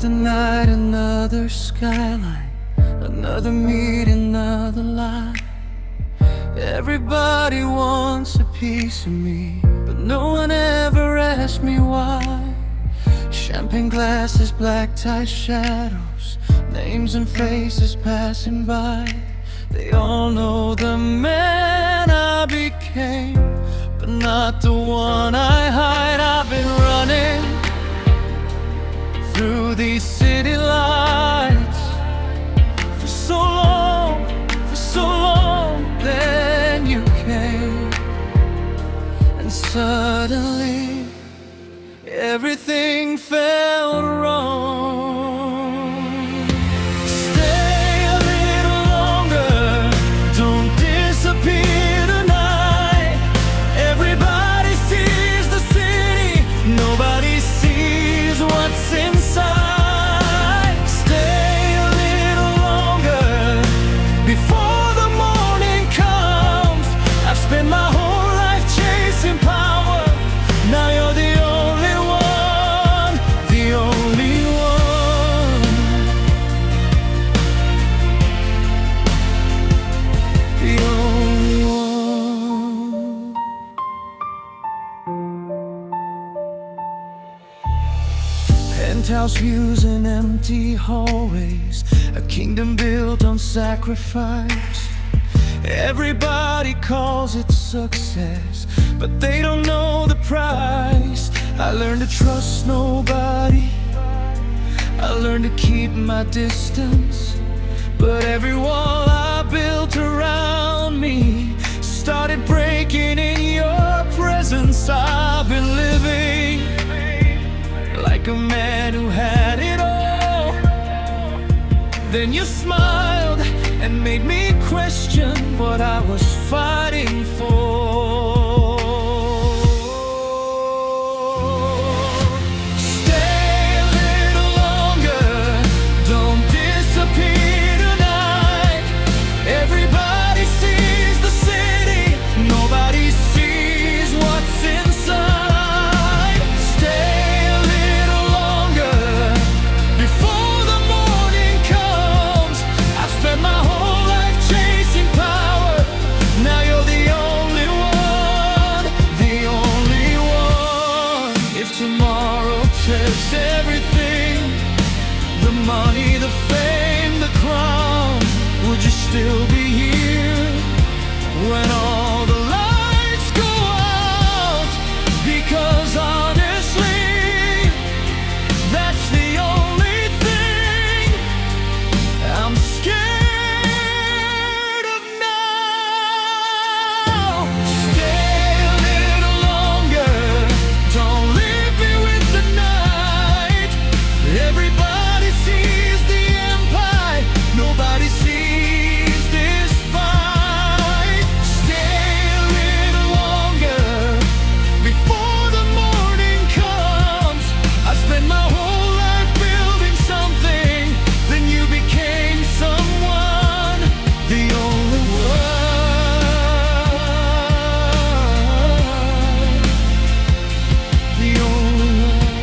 Another night, another skyline, another meet, another lie. Everybody wants a piece of me, but no one ever asked me why. Champagne glasses, black tie shadows, names and faces passing by. They all know the man I became, but not the one I hide. I've been running through these city lights for so long, then you came, and suddenly everything felt wrong. Stay a little longer, don't disappear tonight. Everybody sees the city, nobody sees what's inside. Stay a little longer before the morning comes. I've spent my whole life chasing power. Now you're the only one, the only one, the only one. Penthouse views and empty hallways, a kingdom built on sacrifice. Everybody calls it success, but they don't know the price. I learned to trust nobody, I learned to keep my distance, but every wall I built around me started breaking in your presence. I've been living like a man who had it all. Then you smiled and made me question what I was fighting for. Stay a little longer, don't disappear tonight. Everybody sees the city, nobody sees what's inside. Stay a little longer before the morning comes. I've spent my whole life chasing power. Now you're the only one, the only one. If tomorrow tests everything, the money, the fame, the crown, would you still be here when all the lights go out? Because honestly, that's the only thing I'm scared of now. Stay a little longer, don't leave me with the night. Everybody sees the empire, nobody sees this fight. Stay a little longer before the morning comes. I spent my whole life building something, then you became someone, the only one, the only one.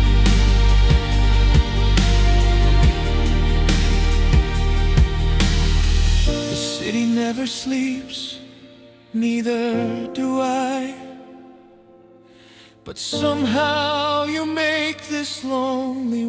The city never sleeps, neither do I. But somehow you make this lonely